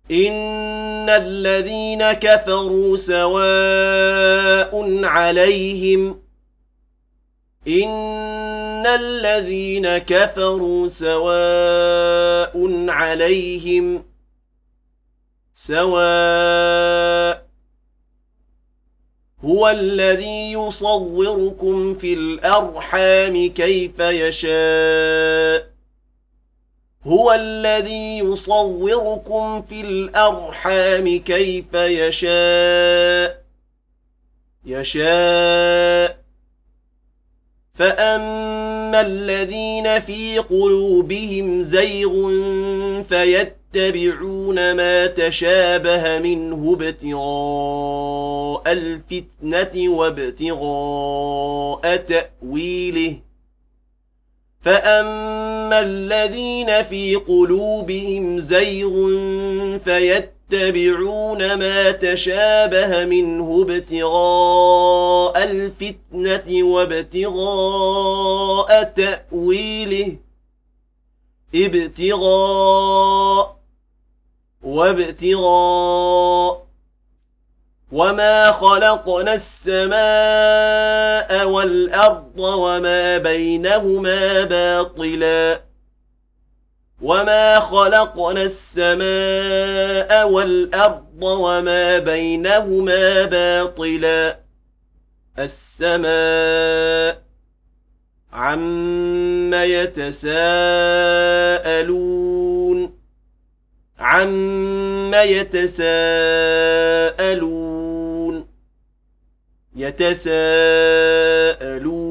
إن الذين كفروا سواء عليهم إن الذين كفروا سواء عليهم سواء هو الذي يصوركم في الأرحام كيف يشاء هو الذي يصوركم في الأرحام كيف يشاء فأما الذين في قلوبهم زيغ فيتبعون ما تشابه منه ابتغاء الفتنة وابتغاء تأويله فأما الذين في قلوبهم زيغ فيتبعون ما تشابه منه ابتغاء الفتنة وابتغاء تأويله وابتغاء وما خلقنا السماء والأرض وما بينهما باطلا وما خلقنا السماء والأرض وما بينهما باطلا السماء عما يتساءلون يتساءلون